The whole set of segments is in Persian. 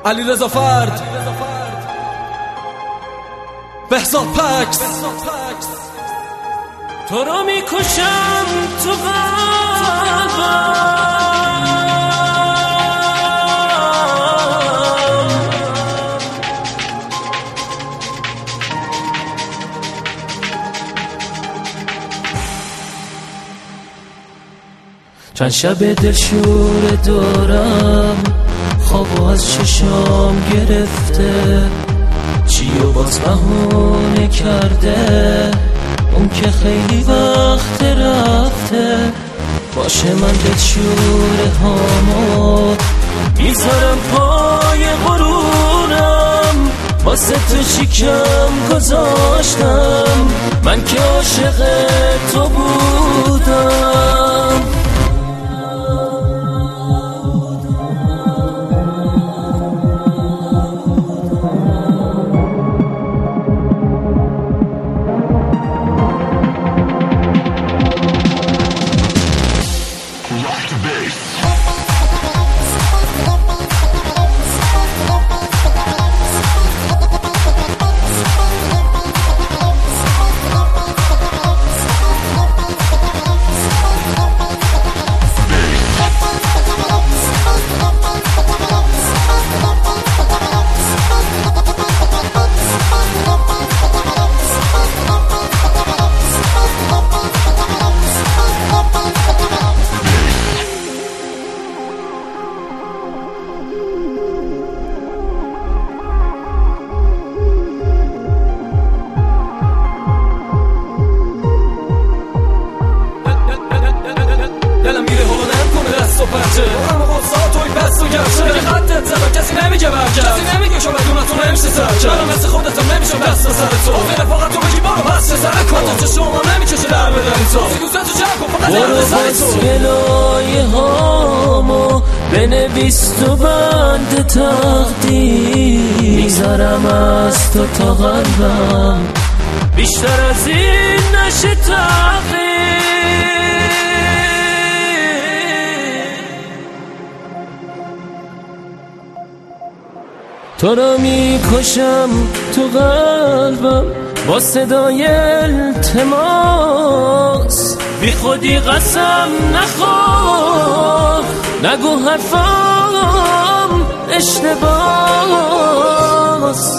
علیرضا فرد، بهزاد پکس. تو رو میکشم تو قلبم، چند شب دلشور دارم، خوابو از چشام گرفته، چی و باز بهونه کرده، اون که خیلی وقت رفته. باشه من دلشور هامو میذارم پای غرورم، واسه تو شکم گذاشتم، من که عاشق تو بودم. اما قصه توی بست و گرشه بگه خطت زدم کسی نمیگه برگرد، کسی نمیگه شو بدون تو نمیشه سرکرد، منم مثل خودتم نمیشم دست سر تو، آخه رفاقت تو بگی برو پس سر کن، تو شما نمیکشه در بدنی تو سیگوزه تو جمع کن فقط در سر تو. برو گلای هامو بنویس تو بند تقدیر، میذارم از تو تا قلبم، بیشتر از این نشه تغییر. تو رو میکشم تو قلبم با صدای التماس، بی خودی قسم نخور، نگو حرفام اشتباس.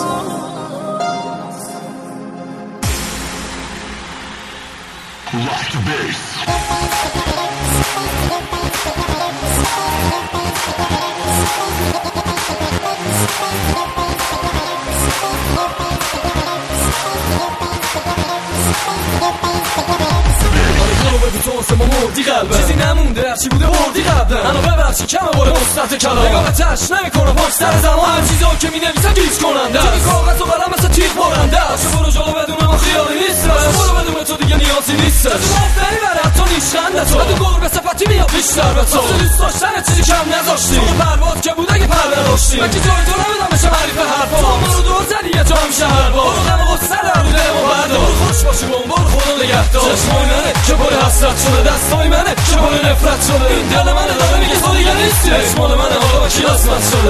ما مردی قلبم، چیزی نمونده هرچی بوده بردی قبلا، منو ببخشی کمه باره مستط کلام، نگاه تش نمیکنم پاک سر زمان، هر چیزا که مینویسم گیج کننده، چیزی کاغذ و قلم مثل تیغ برنده است، برو جلو بدون ما خیالی نیست، برو بدون تو دیگه نیازی نیست، تو مفتری بره حتی نیشخنده تو، بدون گور به صفتی میاد بیشتر به تو، دوست داشتن چیزی کم نذاشتی، تو پرواز که بود اگه پر نداشتی، من که جای تو نمیدم بشه حریف حرفا، تو منو دور زدی یه جا میشه هر بار، برو غم و غصه در رو دلمو بردار، برو خوش باشی با اون، برو خدا نگهدار، چشمای منه که پر حسرت شده، دستای منه که پر نفرت شده، این دل منه داره میگه تو دیگه نیستی، اسمال منه حالا با کی قسمت شده.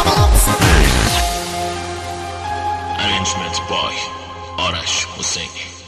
Arrangement by Arash Husseini.